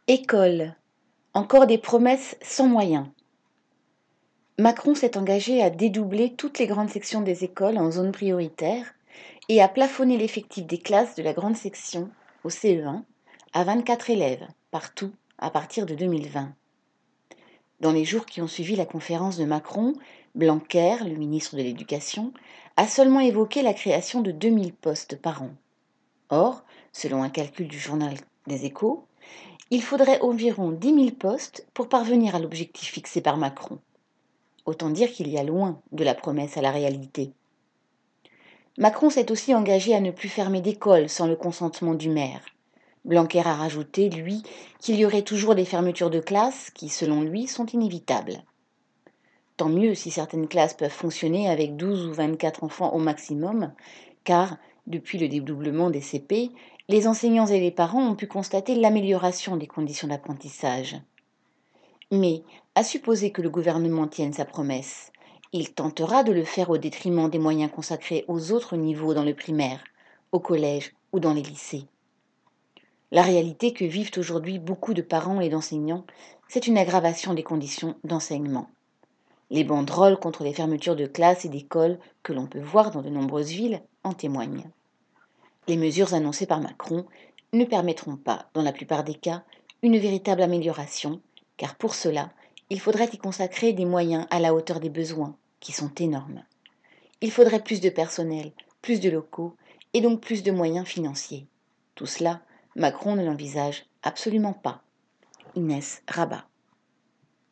École, encore des promesses sans moyens. Macron s'est engagé à dédoubler toutes les grandes sections des écoles en zone prioritaire et à plafonner l'effectif des classes de la grande section, au CE1, à 24 élèves, partout, à partir de 2020. Dans les jours qui ont suivi la conférence de Macron, Blanquer, le ministre de l'Éducation, a seulement évoqué la création de 2000 postes par an. Or, selon un calcul du journal des Échos, il faudrait environ 10 000 postes pour parvenir à l'objectif fixé par Macron. Autant dire qu'il y a loin de la promesse à la réalité. Macron s'est aussi engagé à ne plus fermer d'école sans le consentement du maire. Blanquer a rajouté, lui, qu'il y aurait toujours des fermetures de classes qui, selon lui, sont inévitables. Tant mieux si certaines classes peuvent fonctionner avec 12 ou 24 enfants au maximum, car, depuis le dédoublement des CP, les enseignants et les parents ont pu constater l'amélioration des conditions d'apprentissage. Mais, à supposer que le gouvernement tienne sa promesse, il tentera de le faire au détriment des moyens consacrés aux autres niveaux dans le primaire, au collège ou dans les lycées. La réalité que vivent aujourd'hui beaucoup de parents et d'enseignants, c'est une aggravation des conditions d'enseignement. Les banderoles contre les fermetures de classes et d'écoles que l'on peut voir dans de nombreuses villes en témoignent. Les mesures annoncées par Macron ne permettront pas, dans la plupart des cas, une véritable amélioration, car pour cela, il faudrait y consacrer des moyens à la hauteur des besoins, qui sont énormes. Il faudrait plus de personnel, plus de locaux, et donc plus de moyens financiers. Tout cela, Macron ne l'envisage absolument pas. Inès Rabat.